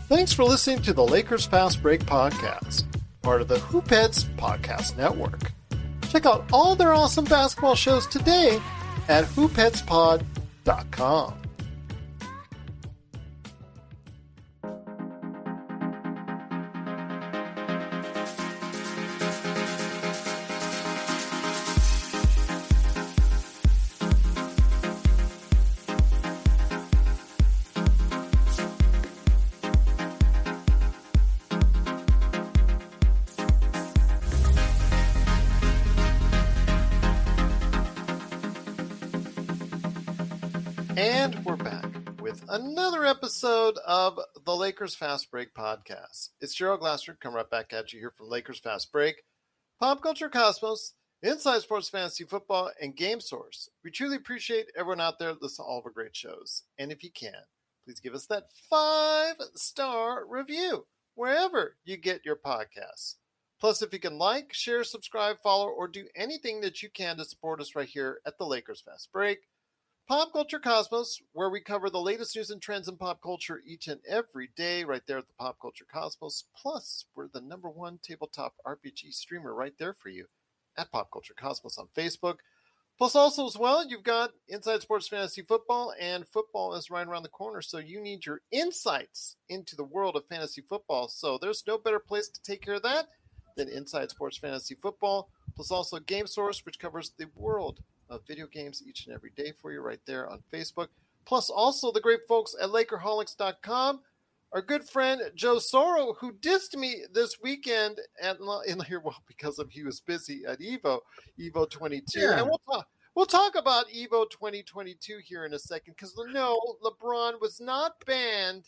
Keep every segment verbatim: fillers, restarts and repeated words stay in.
Thanks for listening to the Lakers Fast Break podcast, part of the Hoopheads Podcast Network. Check out all their awesome basketball shows today at hoopheads pod dot com. And we're back with another episode of the Lakers Fast Break podcast. It's Gerald Glasser coming right back at you here from Lakers Fast Break, Pop Culture Cosmos, Inside Sports Fantasy Football, and Game Source. We truly appreciate everyone out there listening to all of our great shows. And if you can, please give us that five-star review wherever you get your podcasts. Plus, if you can like, share, subscribe, follow, or do anything that you can to support us right here at the Lakers Fast Break, Pop Culture Cosmos, where we cover the latest news and trends in pop culture each and every day right there at the Pop Culture Cosmos. Plus, we're the number one tabletop R P G streamer right there for you at Pop Culture Cosmos on Facebook. Plus, also as well, you've got Inside Sports Fantasy Football, and football is right around the corner, so you need your insights into the world of fantasy football. So there's no better place to take care of that than Inside Sports Fantasy Football. Plus also Game Source, which covers the world of video games each and every day for you right there on Facebook. Plus also the great folks at Lakerholics dot com. Our good friend Joe Soro, who dissed me this weekend at in here well because of he was busy at Evo, Evo twenty-two. Yeah. And we'll talk we'll talk about Evo twenty twenty-two here in a second, because no, LeBron was not banned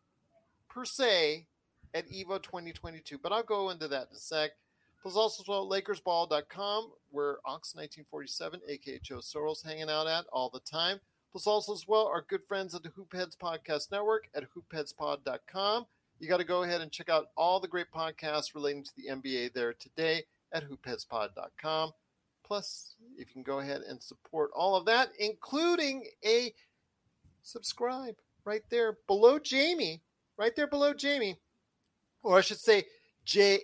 per se at Evo twenty twenty-two, but I'll go into that in a sec. Plus also as well, Lakers Ball dot com, where Ox nineteen forty-seven, a k a. Joe Soros, hanging out at all the time. Plus also as well, our good friends at the Hoopheads Podcast Network at hoopheads pod dot com. You got to go ahead and check out all the great podcasts relating to the N B A there today at hoopheads pod dot com. Plus, if you can go ahead and support all of that, including a subscribe right there below Jamie, right there below Jamie, or I should say J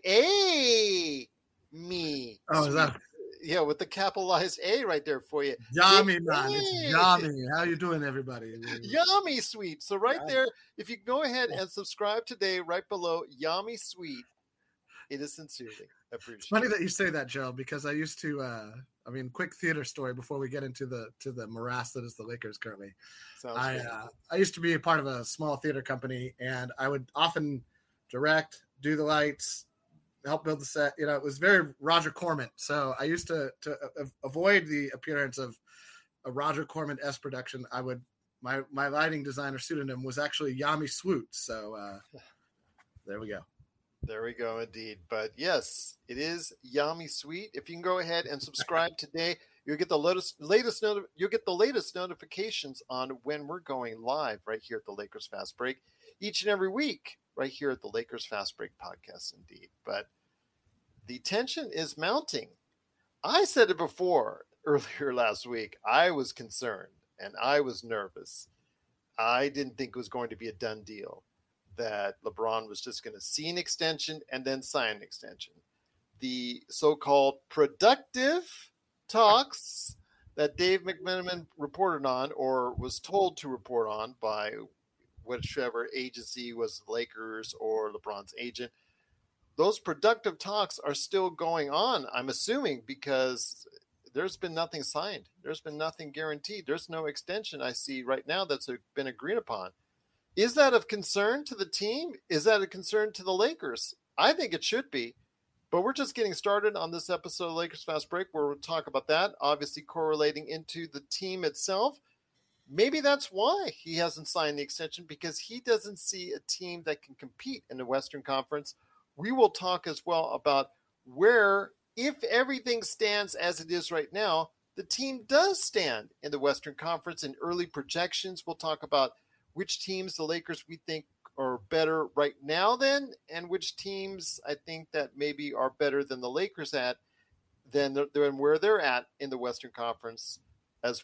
A me. Oh, is that? Yeah, with the capitalized A right there for you. Yummy, man. It's yummy. How you doing, everybody? Yummy Sweet. So right there, if you go ahead and subscribe today, right below Yummy Sweet, it is sincerely appreciated. It's funny that you say that, Joe, because I used to, uh, I mean, quick theater story before we get into the to the morass that is the Lakers currently. Sounds I good. uh, I used to be a part of a small theater company, and I would often direct, do the lights, help build the set. You know, it was very Roger Corman. So I used to to avoid the appearance of a Roger Corman-esque production. I would my my lighting designer pseudonym was actually Yami Swoot. So uh, there we go. There we go, indeed. But yes, it is Yummy Sweet. If you can go ahead and subscribe today, you'll get the latest latest noti- you'll get the latest notifications on when we're going live right here at the Lakers Fast Break each and every week. Right here at the Lakers Fast Break podcast, indeed. But the tension is mounting. I said it before earlier last week. I was concerned and I was nervous. I didn't think it was going to be a done deal, that LeBron was just going to see an extension and then sign an extension. The so-called productive talks that Dave McMenamin reported on, or was told to report on by whichever agency was the Lakers or LeBron's agent, those productive talks are still going on, I'm assuming, because there's been nothing signed. There's been nothing guaranteed. There's no extension I see right now that's been agreed upon. Is that of concern to the team? Is that a concern to the Lakers? I think it should be. But we're just getting started on this episode of Lakers Fast Break, where we'll talk about that, obviously correlating into the team itself. Maybe that's why he hasn't signed the extension, because he doesn't see a team that can compete in the Western Conference. We will talk as well about where, if everything stands as it is right now, the team does stand in the Western Conference. In early projections, we'll talk about which teams the Lakers we think are better right now then, and which teams I think that maybe are better than the Lakers at than, than where they're at in the Western Conference as well.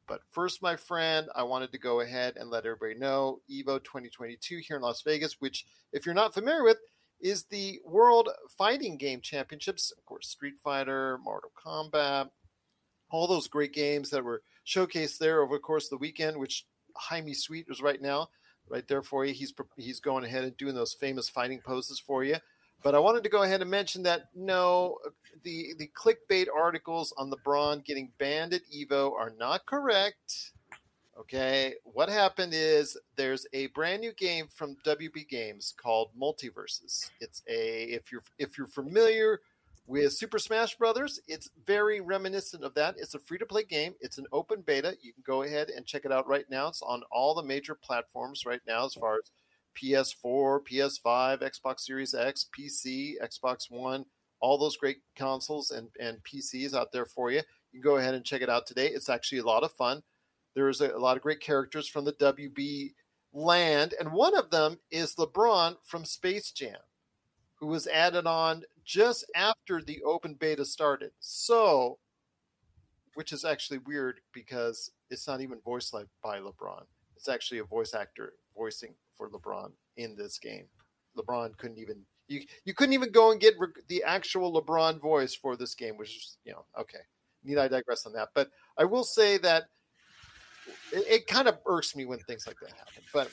But first, my friend, I wanted to go ahead and let everybody know EVO twenty twenty-two here in Las Vegas, which, if you're not familiar with, is the World Fighting Game Championships. Of course, Street Fighter, Mortal Kombat, all those great games that were showcased there over the course of the weekend, which Jaime Sweet is right now, right there for you. He's he's going ahead and doing those famous fighting poses for you. But I wanted to go ahead and mention that, no, the, the clickbait articles on LeBron getting banned at EVO are not correct. Okay, what happened is there's a brand new game from W B Games called Multiverses. It's a if you're if you're familiar with Super Smash Brothers, it's very reminiscent of that. It's a free-to-play game. It's an open beta. You can go ahead and check it out right now. It's on all the major platforms right now, as far as P S four, P S five, Xbox Series X, P C, Xbox One, all those great consoles and, and P Cs out there for you. You can go ahead and check it out today. It's actually a lot of fun. There's a, a lot of great characters from the W B land, and one of them is LeBron from Space Jam, who was added on just after the open beta started. So, which is actually weird because it's not even voiced like by LeBron. It's actually a voice actor voicing for LeBron in this game. LeBron couldn't even you you couldn't even go and get rec- the actual LeBron voice for this game, which is, you know, okay. Need I digress on that? But I will say that it, it kind of irks me when things like that happen. But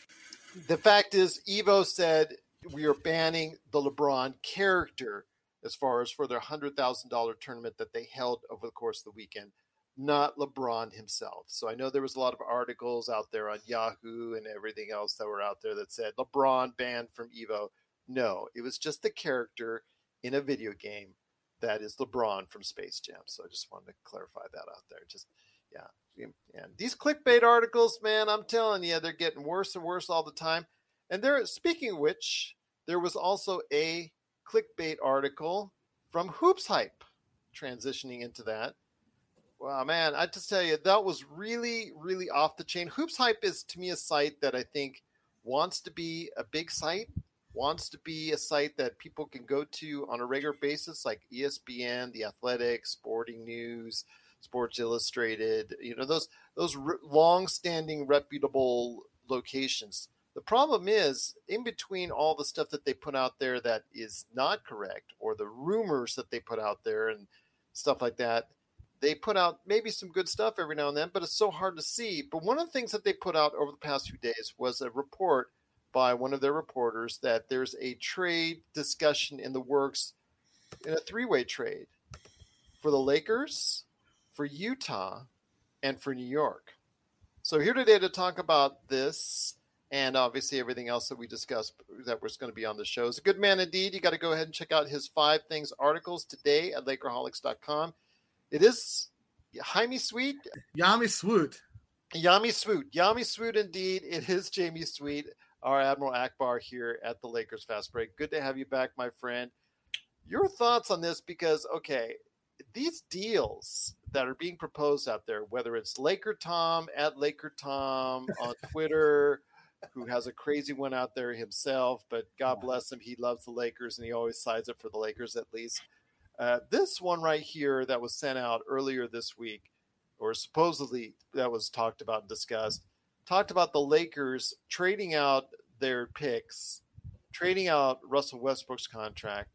the fact is, EVO said we are banning the LeBron character as far as for their one hundred thousand dollars tournament that they held over the course of the weekend, not LeBron himself. So I know there was a lot of articles out there on Yahoo and everything else that were out there that said LeBron banned from EVO. No, it was just the character in a video game that is LeBron from Space Jam. So I just wanted to clarify that out there. Just, yeah. And these clickbait articles, man, I'm telling you, they're getting worse and worse all the time. And there, speaking of which, there was also a clickbait article from Hoops Hype transitioning into that. Wow, man, I just tell you, that was really, really off the chain. Hoops Hype is, to me, a site that I think wants to be a big site, wants to be a site that people can go to on a regular basis, like E S P N, The Athletic, Sporting News, Sports Illustrated, you know, those those r- long-standing, reputable locations. The problem is, in between all the stuff that they put out there that is not correct, or the rumors that they put out there and stuff like that, they put out maybe some good stuff every now and then, but it's so hard to see. But one of the things that they put out over the past few days was a report by one of their reporters that there's a trade discussion in the works, in a three-way trade for the Lakers, for Utah, and for New York. So here today to talk about this and obviously everything else that we discussed that was going to be on the show is a good man indeed. You got to go ahead and check out his Five Things articles today at Lakerholics dot com. It is Jaime Sweet. Yami Swoot. Yami Swoot. Yami Swoot indeed. It is Jamie Sweet, our Admiral Akbar here at the Lakers Fast Break. Good to have you back, my friend. Your thoughts on this, because, okay, these deals that are being proposed out there, whether it's Laker Tom at Laker Tom on Twitter, who has a crazy one out there himself, but God bless him, he loves the Lakers and he always sides up for the Lakers at least. Uh, this one right here that was sent out earlier this week, or supposedly that was talked about and discussed, talked about the Lakers trading out their picks, trading out Russell Westbrook's contract,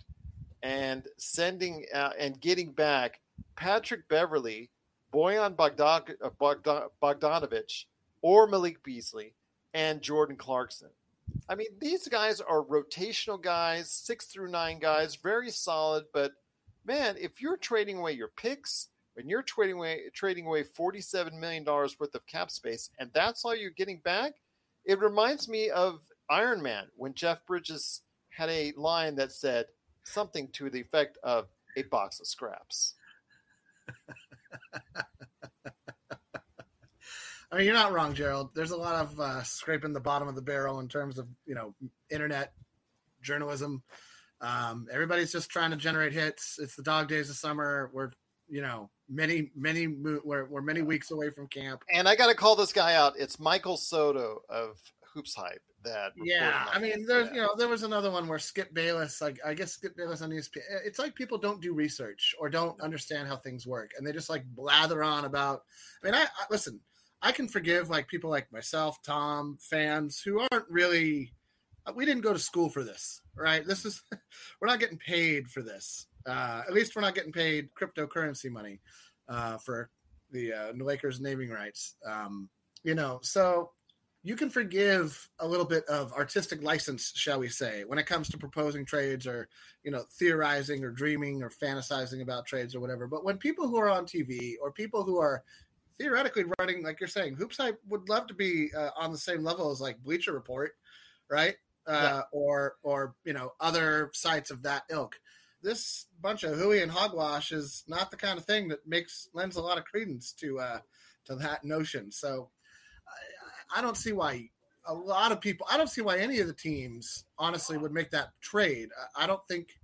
and sending uh, and getting back Patrick Beverley, Bojan Bogdan- Bogdan- Bogdanovic, or Malik Beasley, and Jordan Clarkson. I mean, these guys are rotational guys, six through nine guys, very solid. But man, if you're trading away your picks and you're trading away trading away forty-seven million dollars worth of cap space, and that's all you're getting back, it reminds me of Iron Man when Jeff Bridges had a line that said something to the effect of a box of scraps. I mean, you're not wrong, Gerald. There's a lot of uh, scraping the bottom of the barrel in terms of, you know, internet journalism. Um, everybody's just trying to generate hits. It's the dog days of summer. We're, you know, many, many, we're, we're many weeks away from camp. And I got to call this guy out. It's Michael Soto of Hoops Hype that. Yeah, I mean, this. there's yeah. you know there was another one where Skip Bayless, like I guess Skip Bayless on E S P N. It's like people don't do research or don't understand how things work, and they just like blather on about. I mean, I, I listen. I can forgive like people like myself, Tom, fans who aren't really. We didn't go to school for this, right? This is we're not getting paid for this. Uh, at least we're not getting paid cryptocurrency money uh, for the uh, Lakers naming rights. Um, you know, so you can forgive a little bit of artistic license, shall we say, when it comes to proposing trades or, you know, theorizing or dreaming or fantasizing about trades or whatever. But when people who are on T V or people who are theoretically running, like you're saying, Hoops Hype would love to be uh, on the same level as like Bleacher Report, right? Uh, yeah. Or, or you know, other sites of that ilk. This bunch of hooey and hogwash is not the kind of thing that makes lends a lot of credence to uh, to that notion. So I, I don't see why a lot of people. I don't see why any of the teams honestly would make that trade. I, I don't think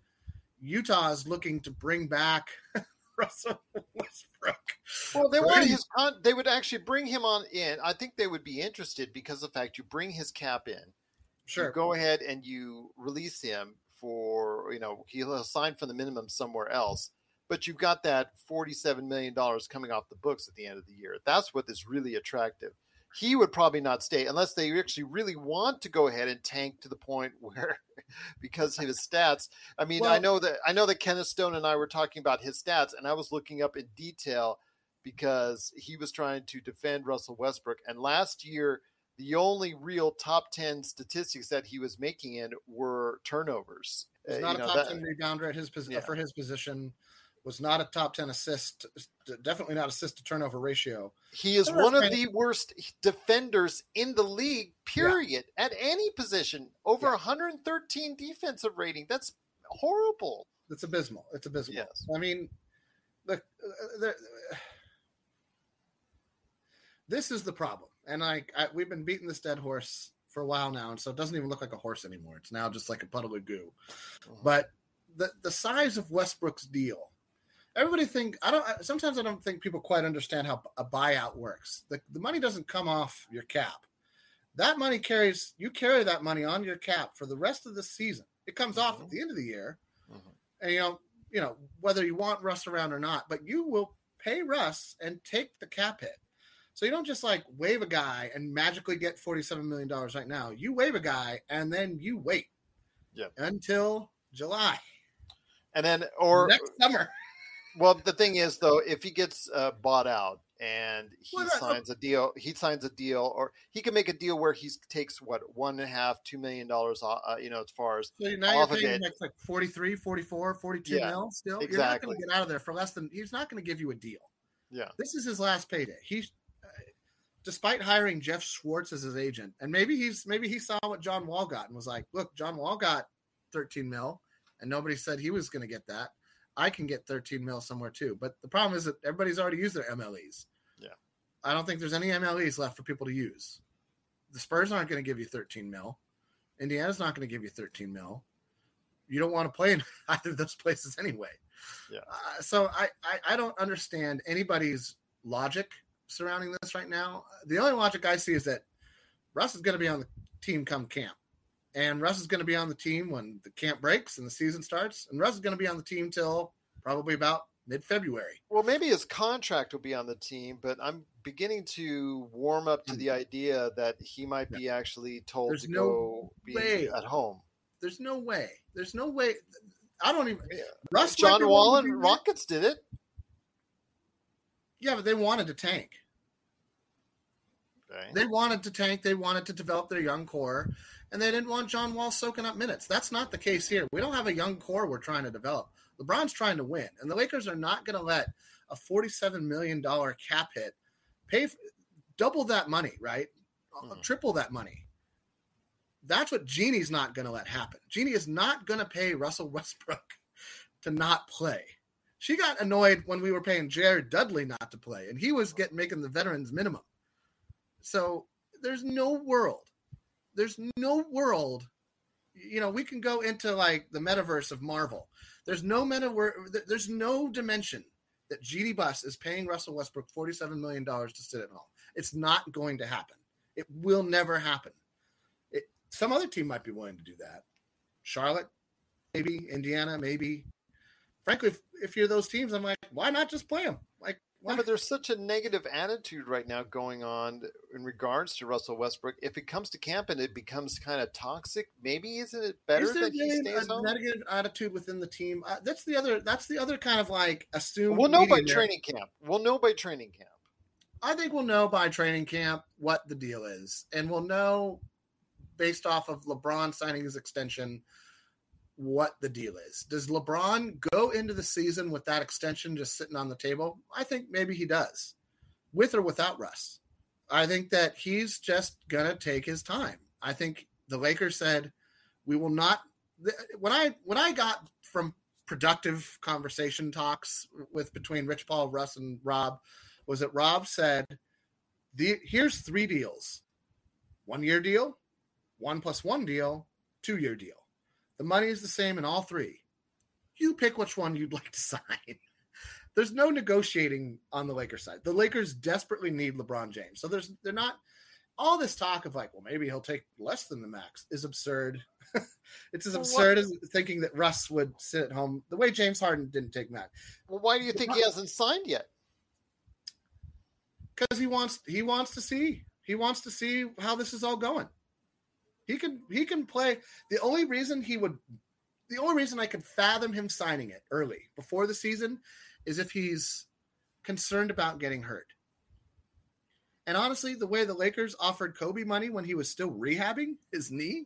Utah is looking to bring back Russell Westbrook. Well, they want his. They would actually bring him on in. I think they would be interested because of the fact you bring his cap in. Sure. You go ahead and you release him for, you know, he'll sign for the minimum somewhere else, but you've got that forty-seven million dollars coming off the books at the end of the year. That's what is really attractive. He would probably not stay unless they actually really want to go ahead and tank to the point where, because of his stats. I mean, well, I know that I know that Kenneth Stone and I were talking about his stats, and I was looking up in detail because he was trying to defend Russell Westbrook. And last year, the only real top ten statistics that he was making in were turnovers. He's not uh, a know, top that, ten rebounder at his yeah. for his position. Was not a top ten assist. Definitely not assist to turnover ratio. He is one of the worst defenders in the league. Period. Yeah. At any position, over yeah. one hundred thirteen defensive rating. That's horrible. It's abysmal. It's abysmal. Yes. I mean, look, the, this is the problem. And like I, we've been beating this dead horse for a while now, and so it doesn't even look like a horse anymore. It's now just like a puddle of goo. Uh-huh. But the the size of Westbrook's deal, everybody think I don't. Sometimes I don't think people quite understand how a buyout works. The the money doesn't come off your cap. That money carries you carry that money on your cap for the rest of the season. It comes uh-huh. off at the end of the year, uh-huh. and you know you know whether you want Russ around or not, but you will pay Russ and take the cap hit. So you don't just like waive a guy and magically get forty-seven million dollars right now. You waive a guy and then you wait yep. until July. And then, or next summer. Well, the thing is though, if he gets uh, bought out and he well, signs a deal, he signs a deal, or he can make a deal where he takes what, one and a half, two million dollars, uh, you know, as far as so now you're paying him like forty-three, forty-four, forty-two yeah, mil still. Exactly. You're not going to get out of there for less than, he's not going to give you a deal. Yeah. This is his last payday. He's, despite hiring Jeff Schwartz as his agent, and maybe he's maybe he saw what John Wall got and was like, look, John Wall got thirteen mil and nobody said he was going to get that. I can get thirteen mil somewhere too. But the problem is that everybody's already used their M L Es. Yeah. I don't think there's any M L Es left for people to use. The Spurs aren't going to give you thirteen mil. Indiana's not going to give you thirteen mil. You don't want to play in either of those places anyway. Yeah. Uh, so I, I, I don't understand anybody's logic surrounding this right now. The only logic I see is that Russ is going to be on the team come camp, and Russ is going to be on the team when the camp breaks and the season starts, and Russ is going to be on the team till probably about mid-February. Well, maybe his contract will be on the team, but I'm beginning to warm up to the idea that he might be actually told There's to no go be way. at home. There's no way. There's no way. I don't even. Yeah. Russ John Wall and Rockets did it. Yeah, but they wanted to tank. Okay. They wanted to tank. They wanted to develop their young core, and they didn't want John Wall soaking up minutes. That's not the case here. We don't have a young core we're trying to develop. LeBron's trying to win, and the Lakers are not going to let a forty-seven million dollars cap hit pay for, double that money, right? Mm. Triple that money. That's what Jeannie's not going to let happen. Jeannie is not going to pay Russell Westbrook to not play. She got annoyed when we were paying Jared Dudley not to play, and he was getting making the veterans minimum. So there's no world. There's no world. You know, we can go into like the metaverse of Marvel. There's no meta. There's no dimension that Jeannie Buss is paying Russell Westbrook forty-seven million dollars to sit at home. It's not going to happen. It will never happen. some other team might be willing to do that. Charlotte, maybe. Indiana, maybe. Frankly, if, if you're those teams, I'm like, why not just play them? Like, why? Yeah, but there's such a negative attitude right now going on in regards to Russell Westbrook. If it comes to camp and it becomes kind of toxic, maybe isn't it better Is there that he really stays a home? negative attitude within the team? Uh, that's the other. That's the other kind of like assumed. We'll know by media training camp. We'll know by training camp. I think we'll know by training camp what the deal is, and we'll know based off of LeBron signing his extension what the deal is. Does LeBron go into the season with that extension just sitting on the table? I think maybe he does, with or without Russ. I think that he's just going to take his time. I think the Lakers said, we will not – when I when I got from productive conversation talks with between Rich Paul, Russ, and Rob, was that Rob said, the, here's three deals. One-year deal, one plus one deal, two-year deal. The money is the same in all three. You pick which one you'd like to sign. There's no negotiating on the Lakers side. The Lakers desperately need LeBron James. So there's they're not all this talk of like, well, maybe he'll take less than the max is absurd. It's as Well, absurd what? as thinking that Russ would sit at home the way James Harden didn't take max. Well, why do you think he hasn't signed yet? Because he wants he wants to see. He wants to see how this is all going. He can he can play. The only reason he would, the only reason I could fathom him signing it early before the season is if he's concerned about getting hurt. And honestly, the way the Lakers offered Kobe money when he was still rehabbing his knee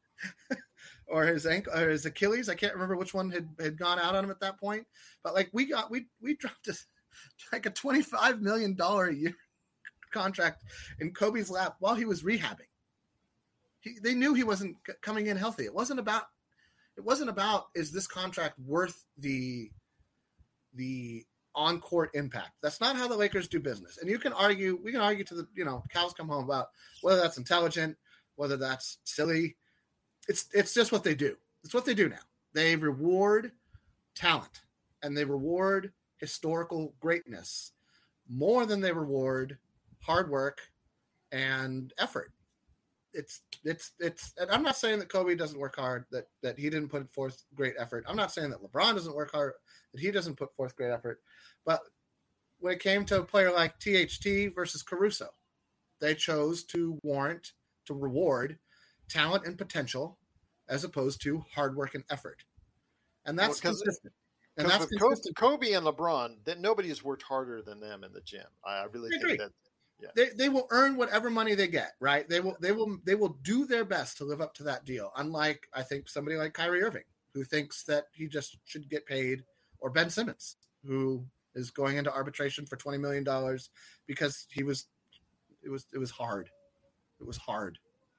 or his ankle or his Achilles, I can't remember which one had, had gone out on him at that point. But like we got we we dropped a, like a twenty-five million dollars a year contract in Kobe's lap while he was rehabbing. He, they knew he wasn't c- coming in healthy. It wasn't about, it wasn't about, is this contract worth the, the on-court impact? That's not how the Lakers do business. And you can argue, we can argue to the, you know, cows come home about whether that's intelligent, whether that's silly. It's, it's just what they do. It's what they do now. They reward talent and they reward historical greatness more than they reward hard work and effort. It's it's it's. And I'm not saying that Kobe doesn't work hard, that that he didn't put forth great effort. I'm not saying that LeBron doesn't work hard, that he doesn't put forth great effort. But when it came to a player like T H T versus Caruso, they chose to warrant to reward talent and potential as opposed to hard work and effort, and that's Well, 'cause- consistent. And Because that's with Kobe, consistent. Kobe and LeBron, that nobody has worked harder than them in the gym. I, I really I think agree. that. They they will earn whatever money they get, right? They will they will they will do their best to live up to that deal. Unlike I think somebody like Kyrie Irving, who thinks that he just should get paid, or Ben Simmons, who is going into arbitration for twenty million dollars because he was it was it was hard. It was hard.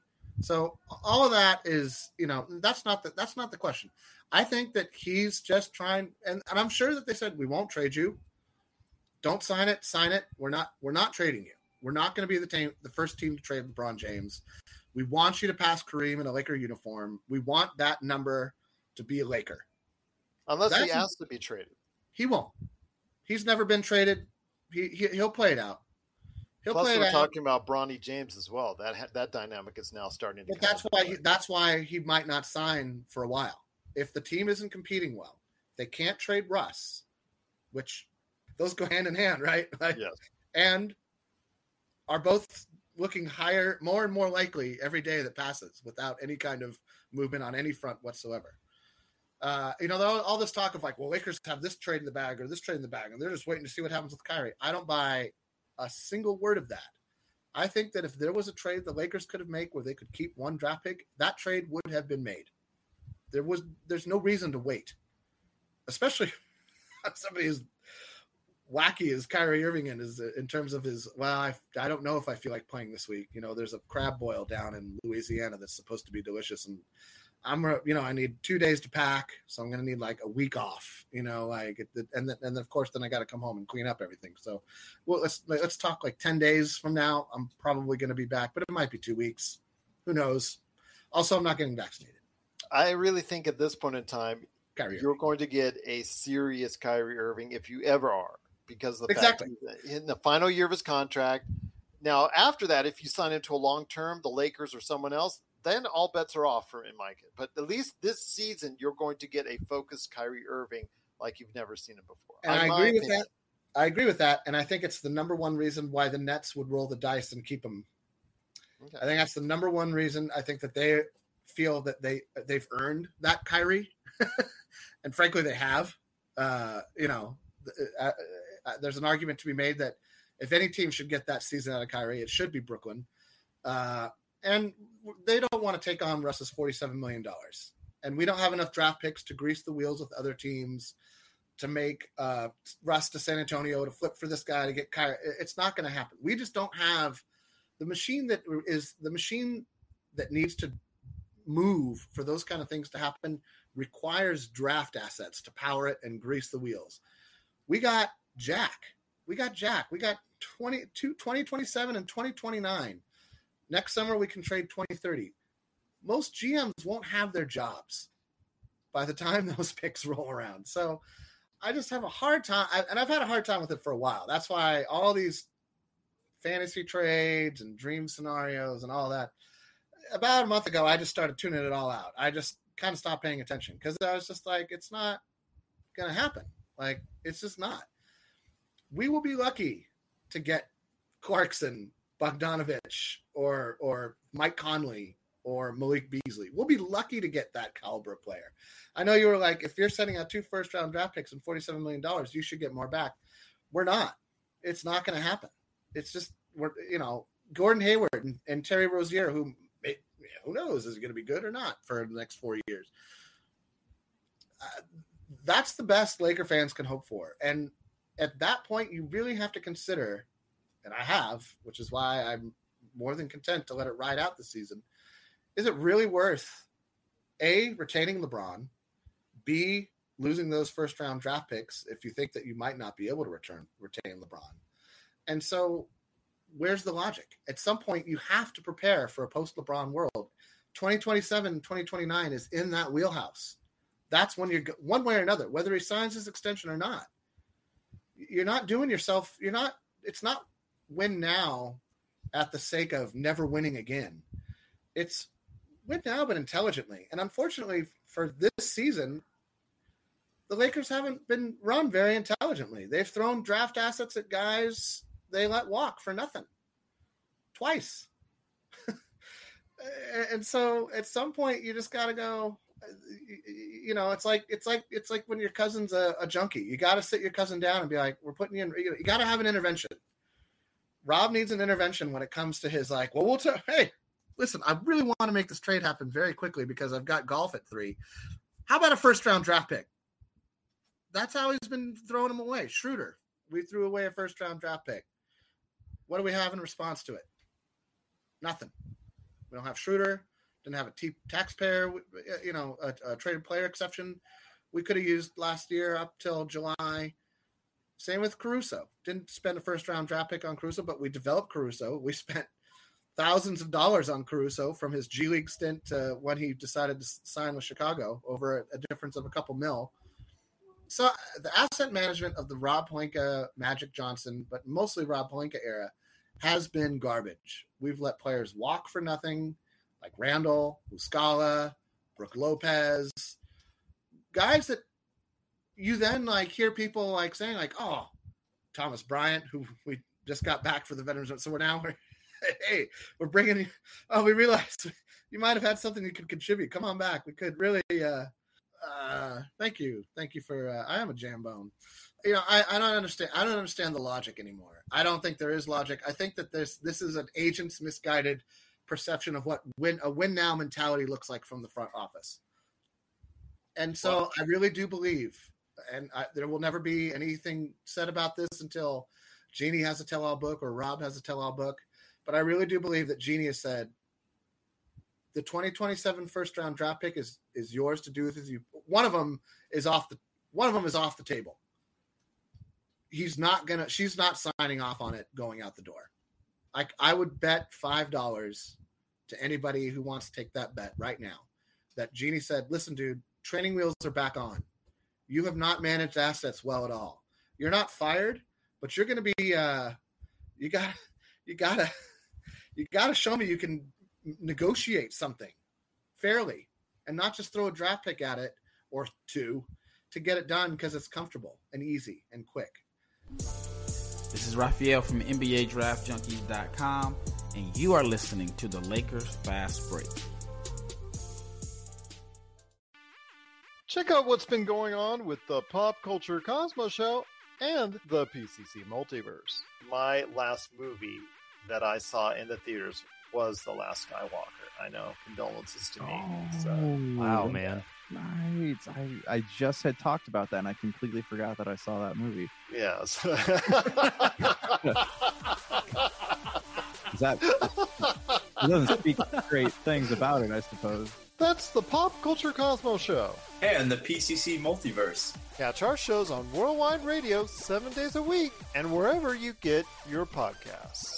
So all of that is, you know, that's not the that's not the question. I think that he's just trying, and, and I'm sure that they said we won't trade you. Don't sign it, sign it. We're not we're not trading you. We're not going to be the team, the first team to trade LeBron James. We want you to pass Kareem in a Laker uniform. We want that number to be a Laker. Unless he That's- asks to be traded. He won't. He's never been traded. He, he he'll play it out. He'll Plus, play it we're out. talking about Bronny James as well. That ha- that dynamic is now starting to. But come that's into why play. he, that's why he might not sign for a while. If the team isn't competing well, they can't trade Russ, which those go hand in hand, right? Like, Yes. and are both looking higher, more and more likely every day that passes without any kind of movement on any front whatsoever. Uh, you know, all, all this talk of like, well, Lakers have this trade in the bag or this trade in the bag, and they're just waiting to see what happens with Kyrie. I don't buy a single word of that. I think that if there was a trade the Lakers could have made where they could keep one draft pick, that trade would have been made. There was, there's no reason to wait, especially on somebody as wacky as Kyrie Irving is in terms of his, well, I, I don't know if I feel like playing this week. You know, there's a crab boil down in Louisiana that's supposed to be delicious, and I'm, you know, I need two days to pack, so I'm going to need like a week off, you know, like, and then, and then of course, then I got to come home and clean up everything. So, well, let's, let's talk like ten days from now. I'm probably going to be back, but it might be two weeks. Who knows? Also, I'm not getting vaccinated. I really think at this point in time, Kyrie you're Irving. going to get a serious Kyrie Irving if you ever are, because the Exactly. fact that in the final year of his contract. Now, after that, if you sign into a long term, the Lakers or someone else, then all bets are off for in my case. But at least this season, you're going to get a focused Kyrie Irving like you've never seen it before. And I agree with that. I agree with that, and I think it's the number one reason why the Nets would roll the dice and keep him. Okay. I think that's the number one reason. I think that they feel that they they've earned that Kyrie, and frankly, they have. Uh, you know, uh, uh, there's an argument to be made that if any team should get that season out of Kyrie, it should be Brooklyn, uh, and they don't want to take on Russ's forty-seven million dollars, and we don't have enough draft picks to grease the wheels with other teams to make uh, Russ to San Antonio, to flip for this guy to get Kyrie. It's not going to happen. We just don't have the machine that is the machine that needs to move for those kind of things to happen requires draft assets to power it and grease the wheels. We got Jack. We got Jack. We got twenty, twenty twenty-seven and twenty twenty-nine. Next summer, we can trade twenty thirty. Most G Ms won't have their jobs by the time those picks roll around. So I just have a hard time, and I've had a hard time with it for a while. That's why all these fantasy trades and dream scenarios and all that, about a month ago, I just started tuning it all out. I just kind of stopped paying attention because I was just like, it's not going to happen. Like, it's just not. We will be lucky to get Clarkson, Bogdanovich, or or Mike Conley, or Malik Beasley. We'll be lucky to get that caliber player. I know you were like, if you're sending out two first-round draft picks and forty-seven million dollars, you should get more back. We're not. It's not going to happen. It's just, we're, you know, Gordon Hayward and, and Terry Rozier, who may, who knows, is it going to be good or not for the next four years? Uh, that's the best Laker fans can hope for. And at that point, you really have to consider, and I have, which is why I'm more than content to let it ride out this season, is it really worth, A, retaining LeBron, B, losing those first-round draft picks if you think that you might not be able to return retain LeBron? And so where's the logic? At some point, you have to prepare for a post-LeBron world. twenty twenty-seven, twenty twenty-nine is in that wheelhouse. That's when you're – one way or another, whether he signs his extension or not. You're not doing yourself – you're not – it's not win now at the sake of never winning again. It's win now, but intelligently. And unfortunately for this season, the Lakers haven't been run very intelligently. They've thrown draft assets at guys they let walk for nothing twice. And so at some point you just got to go, you know, it's like, it's like, it's like when your cousin's a, a junkie, you got to sit your cousin down and be like, we're putting you in, you, know, you got to have an intervention. Rob needs an intervention when it comes to his, like, well, we'll tell, hey, listen, I really want to make this trade happen very quickly because I've got golf at three. How about a first round draft pick? That's how he's been throwing him away. Schroeder, we threw away a first round draft pick. What do we have in response to it? Nothing. We don't have Schroeder. Didn't have a t- taxpayer, you know, a, a traded player exception we could have used last year up till July. Same with Caruso. Didn't spend a first round draft pick on Caruso, but we developed Caruso. We spent thousands of dollars on Caruso from his G League stint to when he decided to sign with Chicago over a, a difference of a couple mil. So the asset management of the Rob Pelinka, Magic Johnson, but mostly Rob Pelinka era has been garbage. We've let players walk for nothing, like Randall, Muscala, Brook Lopez, guys that you then like hear people like saying like, oh, Thomas Bryant, who we just got back for the Veterans. So we're now, we're, hey, we're bringing you, oh, we realized you might have had something you could contribute. Come on back. We could really, uh, uh, thank you. Thank you for, uh, I am a jambone. You know, I, I don't understand. I don't understand the logic anymore. I don't think there is logic. I think that this, this is an agent's misguided perception of what win a win now mentality looks like from the front office. And so well, I really do believe, and I, there will never be anything said about this until Jeannie has a tell-all book or Rob has a tell-all book. But I really do believe that Jeannie has said the twenty twenty-seven first round draft pick is, is yours to do with as you. One of them is off the, one of them is off the table. He's not going to, she's not signing off on it going out the door. I, I would bet five dollars to anybody who wants to take that bet right now that Jeannie said, listen, dude, training wheels are back on. You have not managed assets well at all. You're not fired, but you're going to be, uh, you got, you gotta, you gotta show me you can negotiate something fairly and not just throw a draft pick at it or two to get it done because it's comfortable and easy and quick. This is Raphael from N B A Draft Junkies dot com, and you are listening to the Lakers Fast Break. Check out what's been going on with the Pop Culture Cosmos Show and the P C C Multiverse. My last movie that I saw in the theaters was The Last Skywalker. I know, condolences to me. Oh, So, wow, man. Right. I, I just had talked about that, and I completely forgot that I saw that movie. yes. That it doesn't speak great things about it, I suppose. That's the Pop Culture Cosmos Show. And the P C C Multiverse. Catch our shows on Worldwide Radio seven days a week and wherever you get your podcasts.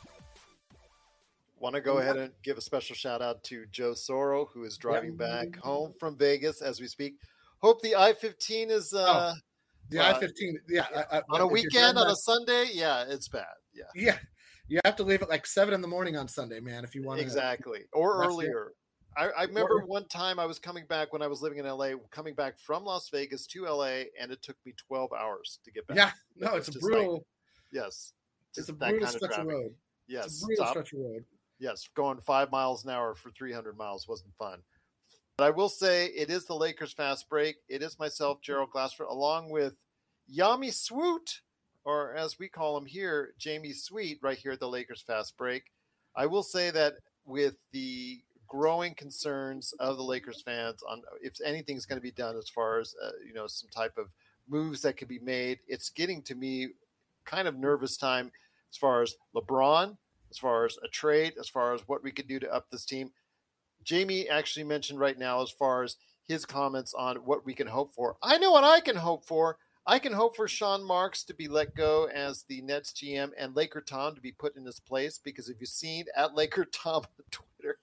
Want to go ahead and give a special shout out to Joe Soro, who is driving back home from Vegas as we speak. Hope the I fifteen is uh, Oh, the uh, I fifteen, yeah. I, I, on a if you're weekend, driving on a back- Sunday. Yeah, it's bad. Yeah, Yeah. You have to leave at like seven in the morning on Sunday, man, if you want to. exactly. Or That's earlier. I, I remember Or- one time I was coming back when I was living in L A, coming back from Las Vegas to L A, and it took me twelve hours to get back. Yeah, no, it's a Just brutal, like- yes. it's a just that brutal kind of stretch of traffic. road. Yes. It's a brutal Stop. stretch of road. Yes, going five miles an hour for three hundred miles wasn't fun. But I will say it is the Lakers Fast Break. It is myself, Gerald Glassford, along with Yami Swoot, or as we call him here, Jamie Sweet, right here at the Lakers Fast Break. I will say that with the growing concerns of the Lakers fans on if anything's going to be done as far as uh, you know some type of moves that could be made, it's getting to me kind of nervous time as far as LeBron, as far as a trade, as far as what we could do to up this team. Jamie actually mentioned right now as far as his comments on what we can hope for. I know what I can hope for. I can hope for Sean Marks to be let go as the Nets G M and Laker Tom to be put in his place, because if you've seen at Laker Tom on Twitter,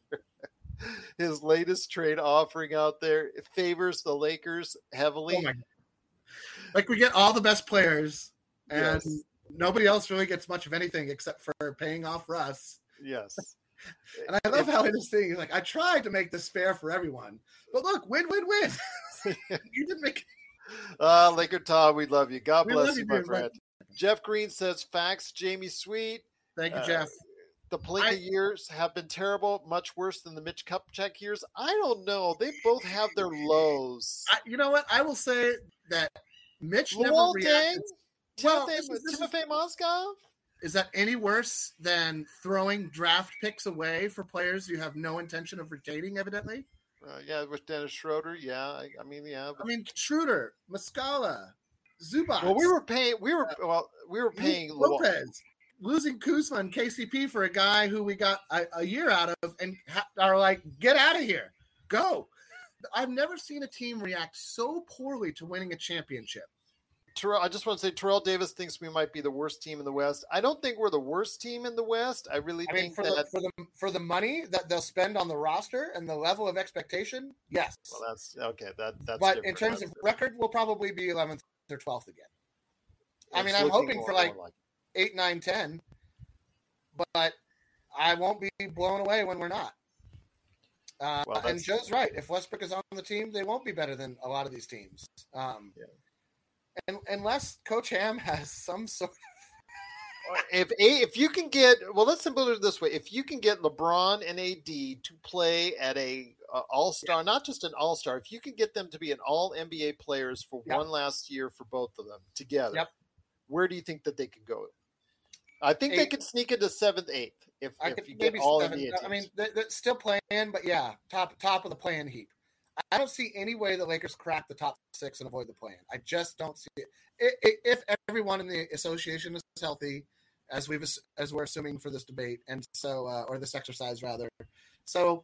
his latest trade offering out there, it favors the Lakers heavily. Oh my, like we get all the best players, and Yes. nobody else really gets much of anything except for paying off Russ. Yes. And I love how in this thing, like, I tried to make this fair for everyone, but look, win, win, win. You didn't make. Uh, Laker Tom, we love you. God We bless love you, you, my dude. friend. Jeff Green says, facts, Jamie Sweet. Thank you, Uh, Jeff. The Palinka I- years have been terrible, much worse than the Mitch Kupchak years. I don't know. They both have their lows. I, you know what? I will say that Mitch never Luol Deng, reacted. Well, Timothy, this is- this is- Timofey Mozgov. Is that any worse than throwing draft picks away for players you have no intention of retaining, evidently? Uh, yeah, with Dennis Schroeder. Yeah, I, I mean, yeah. But, I mean, Schroeder, Muscala, Zubac. well, we were paying. We were well. We were paying Luol- Lopez, losing Kuzma and K C P for a guy who we got a, a year out of and ha- are like, get out of here, go. I've never seen a team react so poorly to winning a championship. Terrell, I just want to say Terrell Davis thinks we might be the worst team in the West. I don't think we're the worst team in the West. I really I mean, think for that. the, for the for the money that they'll spend on the roster and the level of expectation, yes. Well, that's okay. That that's. But in different. terms That's of record, we'll probably be eleventh or twelfth again. I It's mean, I'm looking hoping more for like like eight, nine, ten, but I won't be blown away when we're not. Uh, Well, and that's- Joe's right. If Westbrook is on the team, they won't be better than a lot of these teams. Um, Yeah. and unless Coach Ham has some sort of if if you can get well, let's simple it this way: if you can get LeBron and A D to play at a, a All Star, not just an All Star, if you can get them to be an All N B A players for Yep. one last year for both of them together, Yep. where do you think that they could go? I think they Eight. could sneak into seventh, eighth if, I if could you get maybe all seven. N B A teams. I mean, they're, they're still playing, but yeah, top top of the playing heap. I don't see any way the Lakers crack the top six and avoid the play-in. I just don't see it. I- I- If everyone in the association is healthy, as we've as we're assuming for this debate, and so uh, or this exercise rather, so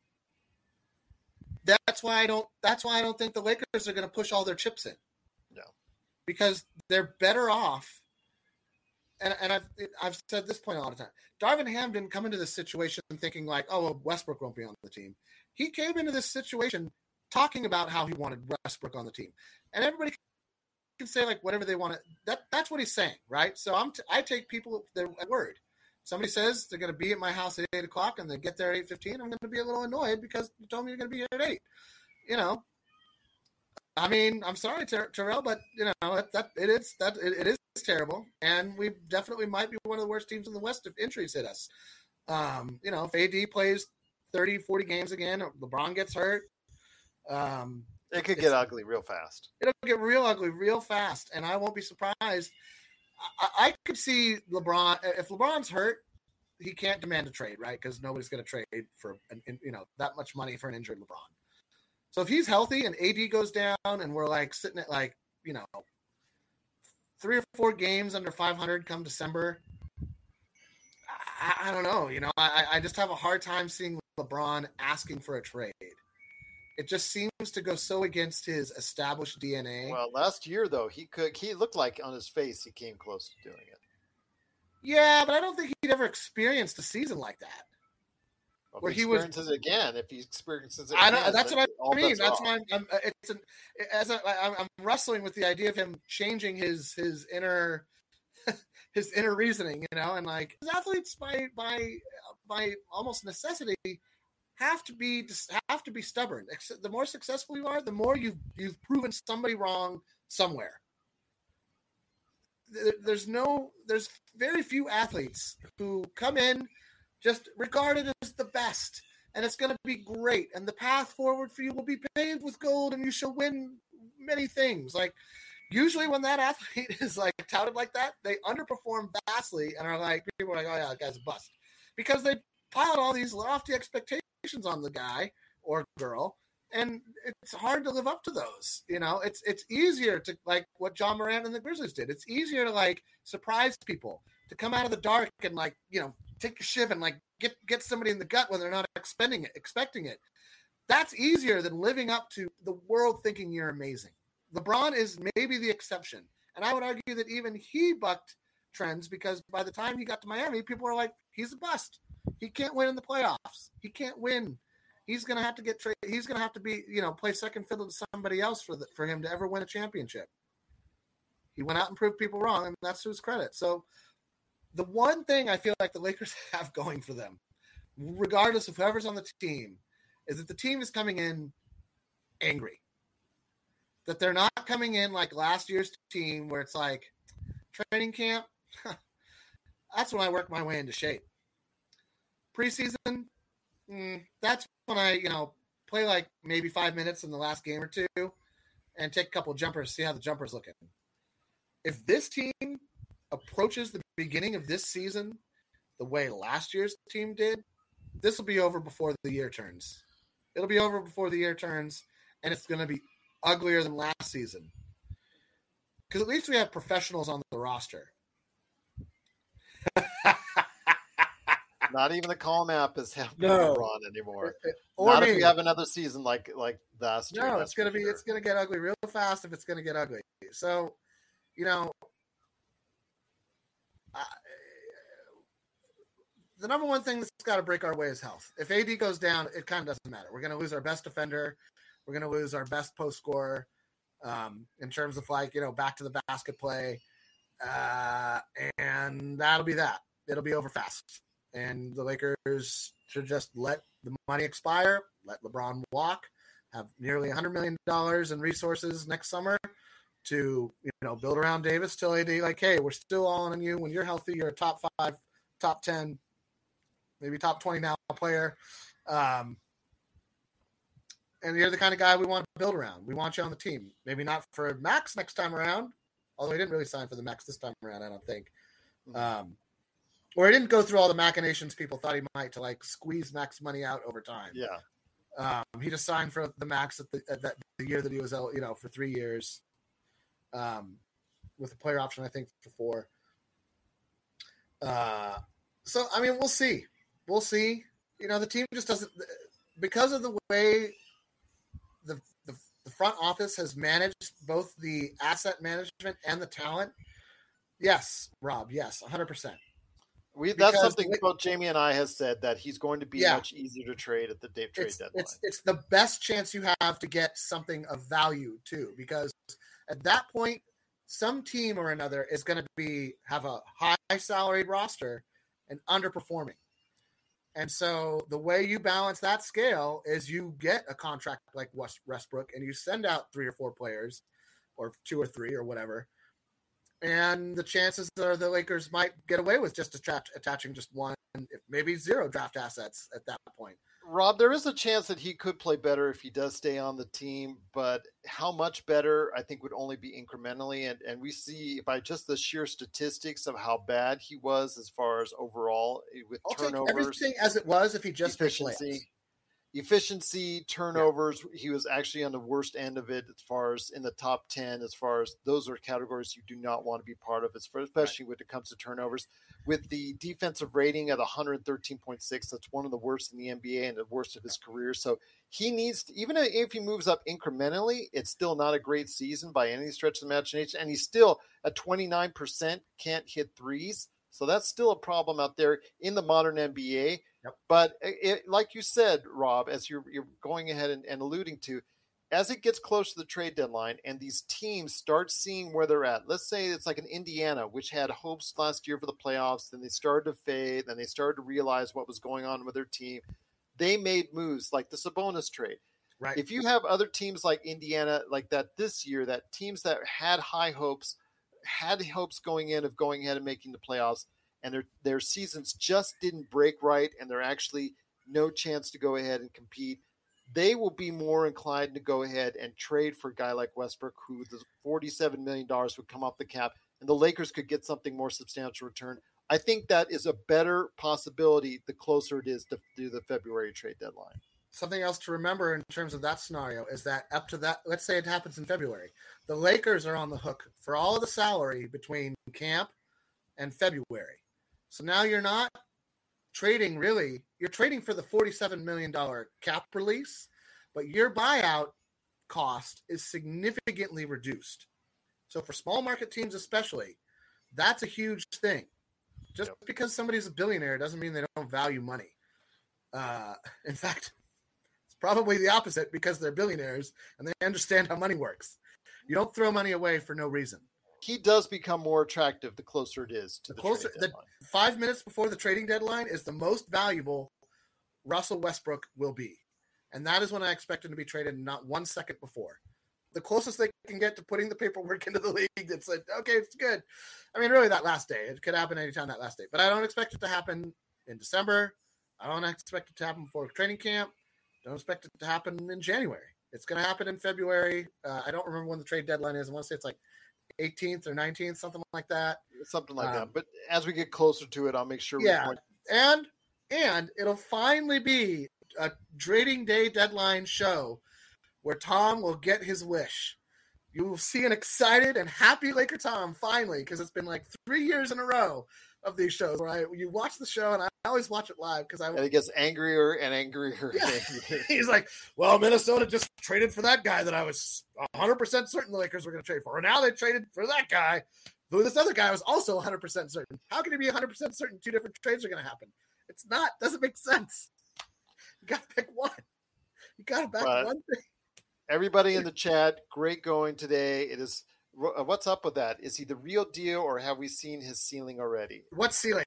that's why I don't. That's why I don't think the Lakers are going to push all their chips in. No, because they're better off. And and I've I've said this point a lot of time. Darvin Ham didn't come into this situation thinking like, oh, well, Westbrook won't be on the team. He came into this situation talking about how he wanted Westbrook on the team, and everybody can say like whatever they want to. That that's what he's saying, right? So I'm t- I take people at their word. somebody says they're going to be at my house at eight o'clock and they get there at eight fifteen, I'm going to be a little annoyed because you told me you're going to be here at eight. You know, I mean, I'm sorry, Ter- Terrell, but you know that, that it is that it, it is terrible, and we definitely might be one of the worst teams in the West if injuries hit us. Um, you know, if A D plays thirty, forty games again, LeBron gets hurt, um, it could get ugly real fast. It'll get real ugly real fast, and I won't be surprised. I, I could see LeBron if LeBron's hurt, he can't demand a trade, right? Because nobody's going to trade for an, you know that much money for an injured LeBron. So if he's healthy and A D goes down and we're like sitting at like, you know, three or four games under five hundred come December, I, I don't know. You know, I, I just have a hard time seeing LeBron asking for a trade. It just seems to go so against his established D N A. Well, last year, though, he could he looked like on his face he came close to doing it. Yeah, but I don't think he'd ever experienced a season like that. Well, Where if he, he was- experiences it again, if he experiences it I again, know that's then what all I mean. bets That's off. why I'm, I'm uh, it's an, as I, I'm, I'm wrestling with the idea of him changing his his inner his inner reasoning, you know, and like his athletes by by by almost necessity have to be have to be stubborn. The more successful you are, the more you've you've proven somebody wrong somewhere. There's no there's very few athletes who come in just regarded as the best, and it's going to be great, and the path forward for you will be paved with gold, and you shall win many things. Like, usually when that athlete is like touted like that, they underperform vastly and are like, people are like, oh yeah, that guy's a bust, because they piled all these lofty expectations on the guy or girl, and it's hard to live up to those. You know, it's it's easier to, like what John Morant and the Grizzlies did. It's easier to like surprise people, to come out of the dark and like, you know, take a shiv and like get get somebody in the gut when they're not expecting it. Expecting it. That's easier than living up to the world thinking you're amazing. LeBron is maybe the exception, and I would argue that even he bucked trends, because by the time he got to Miami, people were like, "He's a bust. He can't win in the playoffs. He can't win. He's gonna have to get traded. He's gonna have to be, you know, play second fiddle to somebody else for the, for him to ever win a championship." He went out and proved people wrong, and that's to his credit. So, the one thing I feel like the Lakers have going for them, regardless of whoever's on the team, is that the team is coming in angry. That they're not coming in like last year's team where it's like, training camp, that's when I work my way into shape. Preseason, mm, that's when I, you know, play like maybe five minutes in the last game or two and take a couple of jumpers, see how the jumper's looking. If this team approaches the beginning of this season the way last year's team did, this will be over before the year turns. It'll be over before the year turns, and it's going to be uglier than last season. Because at least we have professionals on the roster. Not even the Calm app is having No. LeBron anymore. Or Not me. if we have another season like like last year. No, that's it's gonna for be sure. it's gonna get ugly real fast if it's gonna get ugly. So, you know, I, the number one thing that's got to break our way is health. If A D goes down, it kind of doesn't matter. We're gonna lose our best defender. We're gonna lose our best post scorer, um, in terms of like, you know, back to the basket play, uh, and that'll be that. It'll be over fast. And the Lakers should just let the money expire, let LeBron walk, have nearly one hundred million dollars in resources next summer to, you know, build around Davis till A D, like, hey, we're still all in on you. When you're healthy, you're a top five, top ten, maybe top twenty now player. Um, and you're the kind of guy we want to build around. We want you on the team. Maybe not for max next time around, although he didn't really sign for the max this time around, I don't think. Um, Or he didn't go through all the machinations people thought he might to like squeeze max money out over time. Yeah. Um, he just signed for the max at the, at that, the year that he was out, you know, for three years, um, with a player option, I think, for four. Uh, so, I mean, we'll see. We'll see. You know, the team just doesn't, because of the way the, the, the front office has managed both the asset management and the talent. Yes, Rob. Yes, one hundred percent. We that's Because something the- both Jamie and I has said, that he's going to be Yeah. much easier to trade at the day trade it's, deadline. It's it's the best chance you have to get something of value too, because at that point, some team or another is going to be have a high salaried roster, and underperforming. And so the way you balance that scale is you get a contract like West, Westbrook and you send out three or four players or two or three or whatever. And the chances are the Lakers might get away with just attach, attaching just one, maybe zero draft assets at that point. Rob, there is a chance that he could play better if he does stay on the team, but how much better, I think, would only be incrementally. And, and we see by just the sheer statistics of how bad he was as far as overall with I'll turnovers. take everything as it was if he just efficiency. Efficiency, turnovers, yeah. He was actually on the worst end of it as far as in the top ten, as far as those are categories you do not want to be part of, especially right. when it comes to turnovers. With the defensive rating at one thirteen point six, that's one of the worst in the N B A and the worst of his career. So he needs to, even if he moves up incrementally, it's still not a great season by any stretch of the imagination. And he's still at twenty-nine percent can't hit threes. So that's still a problem out there in the modern N B A. Yep. But it, like you said, Rob, as you're, you're going ahead and, and alluding to, as it gets close to the trade deadline and these teams start seeing where they're at, let's say it's like an Indiana, which had hopes last year for the playoffs, then they started to fade, then they started to realize what was going on with their team. They made moves like the Sabonis trade. Right. If you have other teams like Indiana like that this year, that teams that had high hopes, had hopes going in of going ahead and making the playoffs, and their their seasons just didn't break right, and they're actually no chance to go ahead and compete, they will be more inclined to go ahead and trade for a guy like Westbrook, who the forty-seven million dollars would come off the cap, and the Lakers could get something more substantial return. I think that is a better possibility the closer it is to, to the February trade deadline. Something else to remember in terms of that scenario is that up to that, let's say it happens in February, the Lakers are on the hook for all of the salary between camp and February. So now you're not trading really, you're trading for the forty-seven million dollars cap release, but your buyout cost is significantly reduced. So for small market teams especially, that's a huge thing. Just yep. because somebody's a billionaire doesn't mean they don't value money. Uh, in fact, it's probably the opposite because they're billionaires and they understand how money works. You don't throw money away for no reason. He does become more attractive the closer it is to the, the closer. The five minutes before the trading deadline is the most valuable Russell Westbrook will be, and that is when I expect him to be traded, not one second before. The closest they can get to putting the paperwork into the league, it's like, okay, it's good. I mean, really, that last day, it could happen anytime that last day, but I don't expect it to happen in December. I don't expect it to happen before training camp. Don't expect it to happen in January. It's going to happen in February. Uh, I don't remember when the trade deadline is. I want to say it's like eighteenth or nineteenth, something like that. Something like um, that. But as we get closer to it, I'll make sure. Yeah, we point- and and it'll finally be a trading day deadline show where Tom will get his wish. You will see an excited and happy Laker Tom finally, because it's been like three years in a row of these shows where I, you watch the show, and I always watch it live because I and it gets angrier and angrier. Yeah. He's like, well, Minnesota just traded for that guy that I was one hundred percent certain the Lakers were going to trade for. And now they traded for that guy, who this other guy was also one hundred percent certain. How can he be one hundred percent certain two different trades are going to happen? It's not. Doesn't make sense. You got to pick one. You got to back but one thing. Everybody in the chat, great going today. It is. What's up with that? Is he the real deal, or have we seen his ceiling already? What ceiling?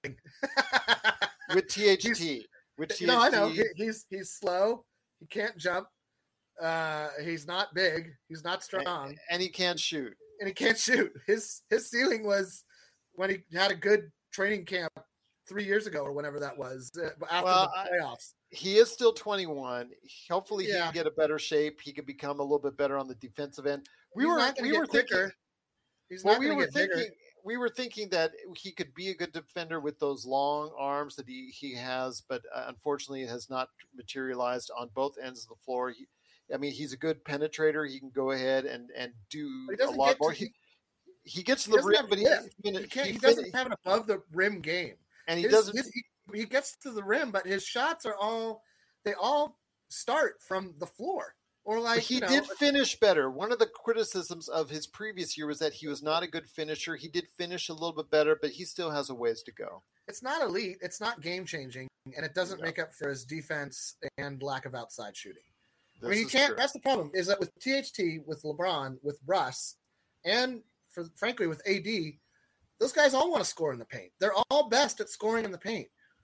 With T H T. With T H T. No, I know. He, he's he's slow. He can't jump. Uh, he's not big. He's not strong. And, and he can't shoot. And he can't shoot. His his ceiling was when he had a good training camp three years ago or whenever that was, uh, after well, the playoffs. I, he is still twenty-one. Hopefully yeah. he can get a better shape. He can become a little bit better on the defensive end. We He's were not we get were quicker. thinking He's well, not we going were to get thinking bigger. we were thinking that he could be a good defender with those long arms that he, he has, but uh, unfortunately it has not materialized on both ends of the floor. He, I mean, he's a good penetrator. He can go ahead and, and do a lot more. To, he, he gets to he the rim, but he, he, he, can't, he, he doesn't have an above the rim game. And he his, doesn't. His, he, he gets to the rim, but his shots are all they all start from the floor. Or like he you know, did finish better. One of the criticisms of his previous year was that he was not a good finisher. He did finish a little bit better, but he still has a ways to go. It's not elite. It's not game changing, and it doesn't no. make up for his defense and lack of outside shooting. This I mean, you is can't. true. That's the problem. Is that with T H T, with LeBron, with Russ, and for frankly with A D, Those guys all want to score in the paint. They're all best at scoring in the paint.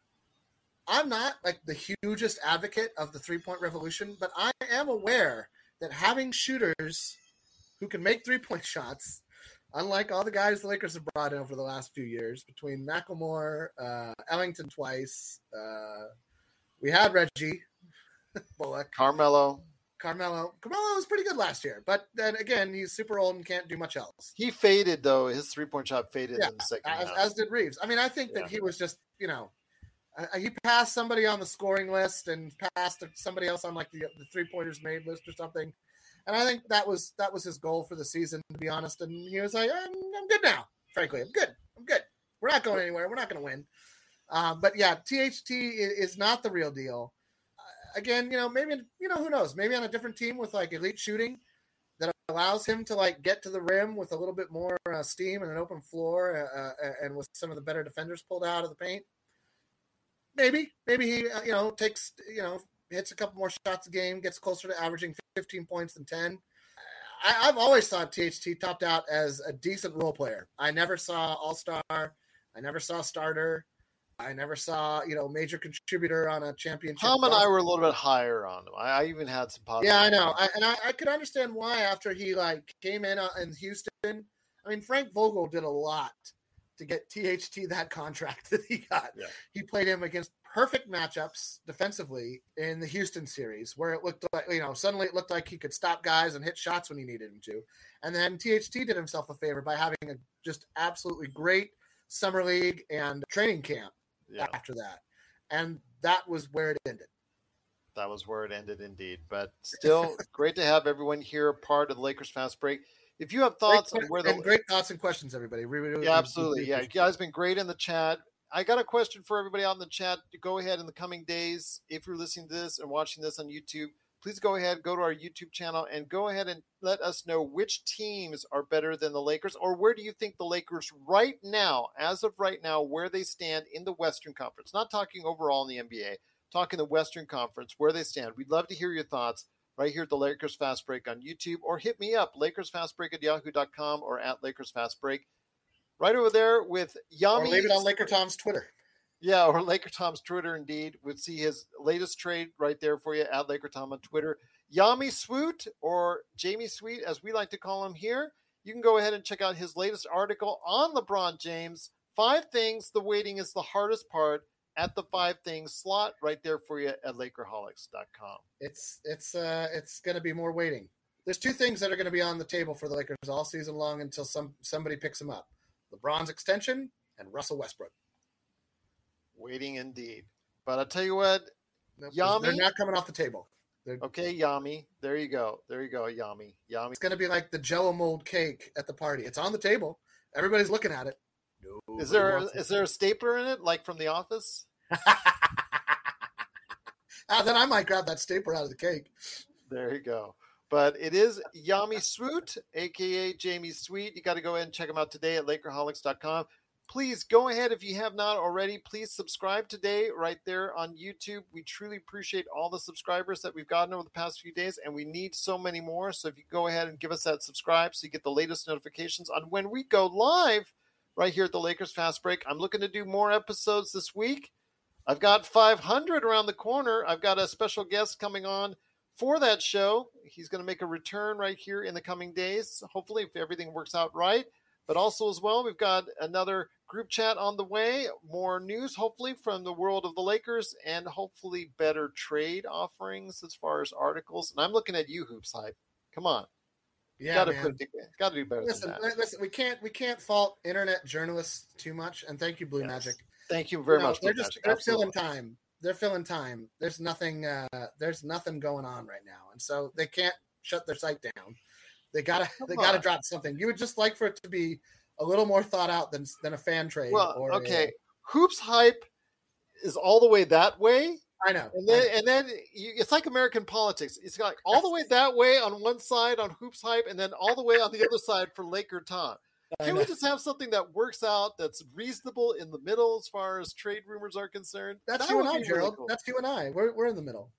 I'm not like the hugest advocate of the three-point revolution, but I am aware that having shooters who can make three-point shots, unlike all the guys the Lakers have brought in over the last few years, between McLemore, uh, Ellington twice, uh, we had Reggie Bullock, Carmelo. Carmelo. Carmelo was pretty good last year, but then again, he's super old and can't do much else. He faded, though. His three-point shot faded Yeah, in the second as, half. as did Reeves. I mean, I think that Yeah. he was just, you know, uh, he passed somebody on the scoring list and passed somebody else on like the, the three-pointers made list or something. And I think that was that was his goal for the season, to be honest. And he was like, I'm, I'm good now, frankly. I'm good. I'm good. We're not going anywhere. We're not going to win. Uh, but, yeah, T H T is, is not the real deal. Uh, again, you know, maybe, you know, who knows? Maybe on a different team with, like, elite shooting that allows him to, like, get to the rim with a little bit more uh, steam and an open floor uh, uh, and with some of the better defenders pulled out of the paint. Maybe. Maybe he, uh, you know, takes, you know, hits a couple more shots a game, gets closer to averaging fifteen points than ten. I, I've always thought T H T topped out as a decent role player. I never saw all-star. I never saw starter. I never saw, you know, major contributor on a championship. Tom and I were a little bit higher on him. I, I even had some positive. Yeah, I know. I, and I, I could understand why after he, like, came in uh, in Houston. I mean, Frank Vogel did a lot to get T H T that contract that he got. Yeah. He played him against perfect matchups defensively in the Houston series where it looked like, you know, suddenly it looked like he could stop guys and hit shots when he needed him to. And then T H T did himself a favor by having a just absolutely great summer league and training camp Yeah, after that. And that was where it ended. that was where it ended indeed. But still, great to have everyone here, part of the Lakers Fast Break. If you have thoughts great, on where and the great thoughts and questions, everybody. We, we, we, yeah, absolutely, we, we yeah, you guys been great in the chat. I got a question for everybody out in the chat. Go ahead in the coming days, if you're listening to this and watching this on YouTube, please go ahead, go to our YouTube channel, and go ahead and let us know which teams are better than the Lakers, or where do you think the Lakers right now, as of right now, where they stand in the Western Conference. Not talking overall in the N B A, talking the Western Conference, where they stand. We'd love to hear your thoughts right here at the Lakers Fast Break on YouTube, or hit me up, LakersFastBreak at yahoo dot com or at LakersFastBreak. Right over there with Yami. Or leave it on Laker Tom's Twitter. Yeah, or Laker Tom's Twitter, indeed. We'd see his latest trade right there for you at Laker Tom on Twitter. Yami Swoot, or Jamie Sweet, as we like to call him here. You can go ahead and check out his latest article on LeBron James. Five things, the waiting is the hardest part, at the five things slot right there for you at Lakerholics dot com. It's it's uh it's going to be more waiting. There's two things that are going to be on the table for the Lakers all season long until some somebody picks them up: LeBron's extension and Russell Westbrook. Waiting indeed. But I'll tell you what, Nope, Yami? They're not coming off the table. They're, okay, Yami. There you go. There you go, Yami. Yami. It's going to be like the Jell-O mold cake at the party. It's on the table. Everybody's looking at it. Nobody Is there wants it. is there a stapler in it, like from The Office? Ah, then I might grab that stapler out of the cake. There you go. But it is Yami Swoot, a k a. Jamie Sweet. You got to go ahead and check him out today at Lakerholics dot com. Please go ahead, if you have not already, please subscribe today right there on YouTube. We truly appreciate all the subscribers that we've gotten over the past few days, and we need so many more. So if you go ahead and give us that subscribe so you get the latest notifications on when we go live right here at the Lakers Fast Break. I'm looking to do more episodes this week. I've got five hundred around the corner. I've got a special guest coming on for that show. He's going to make a return right here in the coming days, hopefully, if everything works out right. But also as well, we've got another group chat on the way, more news, hopefully, from the world of the Lakers, and hopefully better trade offerings as far as articles. And I'm looking at you, Hoops Hype. Come on. Yeah, Gotta man. put gotta do better Listen, than that. listen, we can't we can't fault internet journalists too much. And thank you, Blue Yes. Magic. Thank you very You know, much. They're Blue just Magic. they're Absolutely. filling time. They're filling time. There's nothing. Uh, there's nothing going on right now, and so they can't shut their site down. They gotta Come they gotta on. drop something. You would just like for it to be a little more thought out than than a fan trade. Well, or a- okay. Hoops Hype is all the way that way. I know. And then, and then you, it's like American politics. It's like all the way that way on one side on Hoops Hype, and then all the way on the other side for Laker Tom. I Can know. we just have something that works out, that's reasonable in the middle as far as trade rumors are concerned? That's That you and would I, be really Gerald. cool. That's you and I. We're we're in the middle.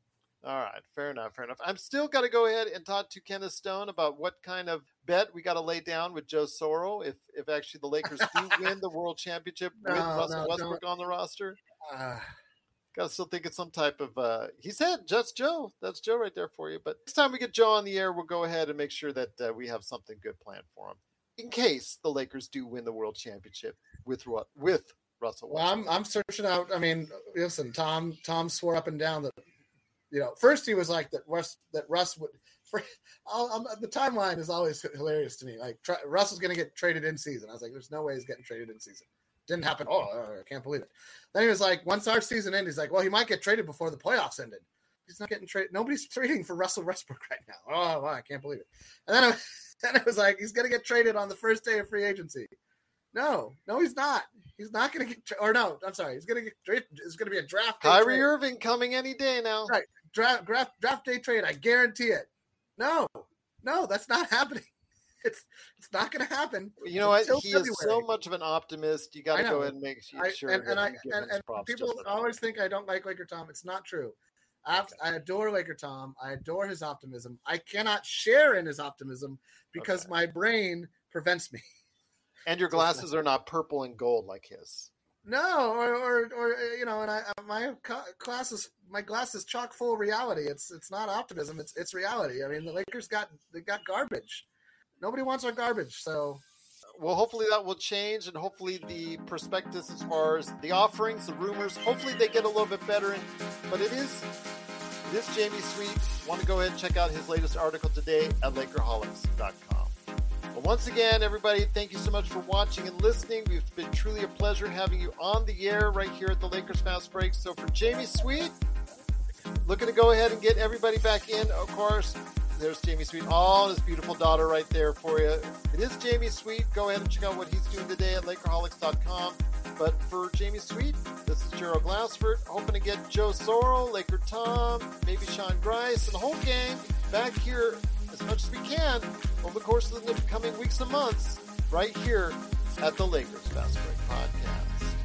All right, fair enough, fair enough. I'm still got to go ahead and talk to Kenneth Stone about what kind of bet we got to lay down with Joe Soro if if actually the Lakers do win the World Championship No, with Russell no, Westbrook don't. on the roster. Uh, Got to still think it's some type of. Uh, he said, "Just Joe." That's Joe right there for you. But next time we get Joe on the air, we'll go ahead and make sure that uh, we have something good planned for him in case the Lakers do win the World Championship with Ru- with Russell well, Westbrook. I'm I'm searching out. I mean, listen, Tom Tom swore up and down that, you know, first he was like that Russ that Russ would. For, I'll, I'm, the timeline is always hilarious to me. Like try, Russ is going to get traded in season. I was like, there's no way he's getting traded in season. Didn't happen. Oh, I can't believe it. Then he was like, once our season ended, he's like, well, he might get traded before the playoffs ended. He's not getting traded. Nobody's trading for Russell Westbrook right now. Oh, wow, I can't believe it. And then, it, then it was like, he's going to get traded on the first day of free agency. No, no, he's not. He's not going to get, tra- or no, I'm sorry. He's going to get traded. It's going to be a draft day Kyrie trade. Irving coming any day now. Right. Draft, draft, draft day trade. I guarantee it. No, no, that's not happening. It's it's not going to happen. You know what? until He February. is so much of an optimist. You got to I know. go ahead and make sure. I, sure and, and that I you give and, him his and props people just like always think I don't like Laker Tom. It's not true. I, I adore Laker Tom. I adore his optimism. I cannot share in his optimism because Okay. my brain prevents me. And your glasses are not purple and gold like his. No, or or, or you know, and I my class is my glass is chock full of reality. It's it's not optimism. It's it's reality. I mean, the Lakers got they got garbage. Nobody wants our garbage. So Well, hopefully that will change, and hopefully the prospectus as far as the offerings, the rumors, hopefully they get a little bit better. In, but it is this Jamie Sweet. Want to go ahead and check out his latest article today at Lakerholics dot com. Well, once again, everybody, thank you so much for watching and listening. It's been truly a pleasure having you on the air right here at the Lakers Fast Break. So for Jamie Sweet, looking to go ahead and get everybody back in, of course. There's Jamie Sweet, all his beautiful daughter right there for you. It is Jamie Sweet. Go ahead and check out what he's doing today at Lakerholics dot com. But for Jamie Sweet, this is Gerald Glassford, hoping to get Joe Soro, Laker Tom, maybe Sean Grice, and the whole gang back here as much as we can over the course of the coming weeks and months right here at the Lakers Fast Break Podcast.